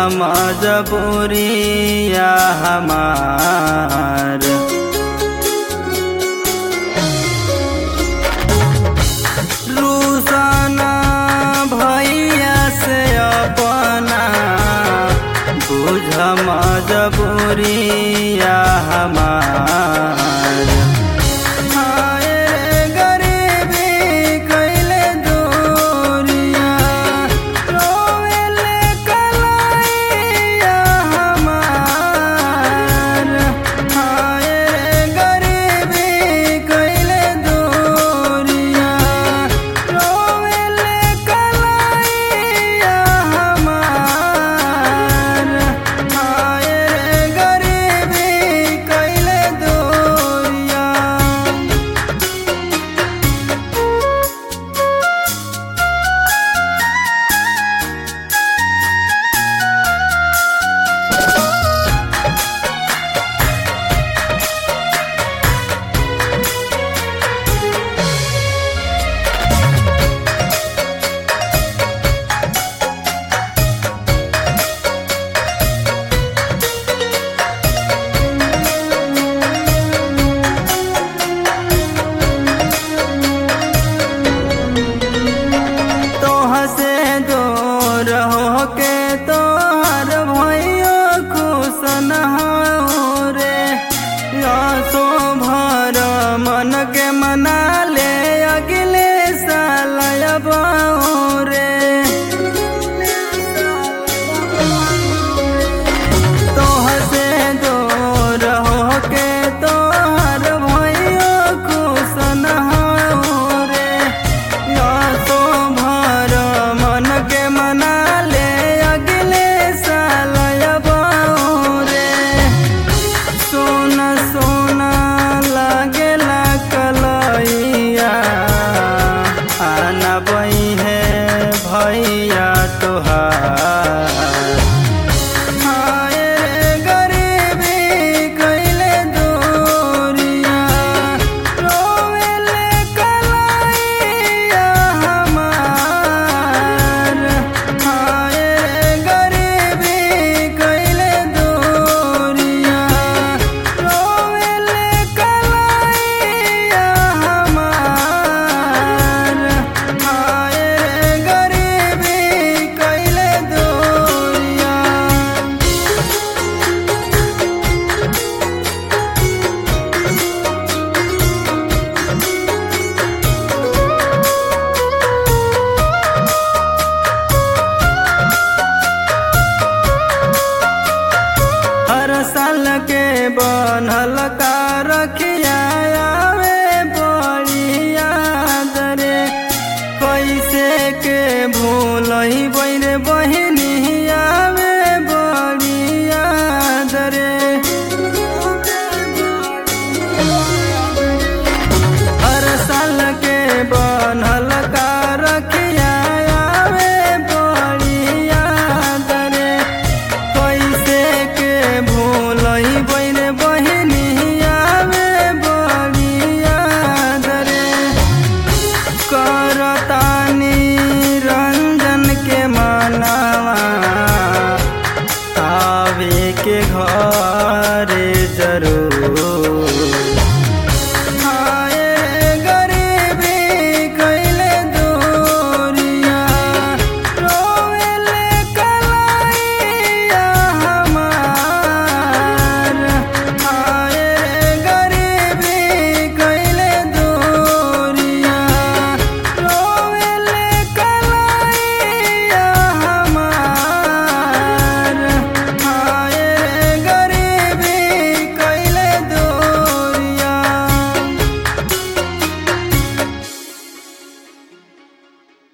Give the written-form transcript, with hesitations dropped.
मजबूरिया हमार। रूसना भैया से अपना बुझ मजबूरिया हमार। रहो के तोहर भैया खुश न हो रे। आसो भर मन के मना ले अगले साल अबाओ रे। तोहर से दूर हो के तोहर भैया खुश न हो रे। आसो भर मन के मना भैया तोहार। गरीबी कैले दूरिया रोवेले कलैया हमार। गरीबी कैले दूरिया रोवेले कलैया हमार। हर साल के बनल का रखी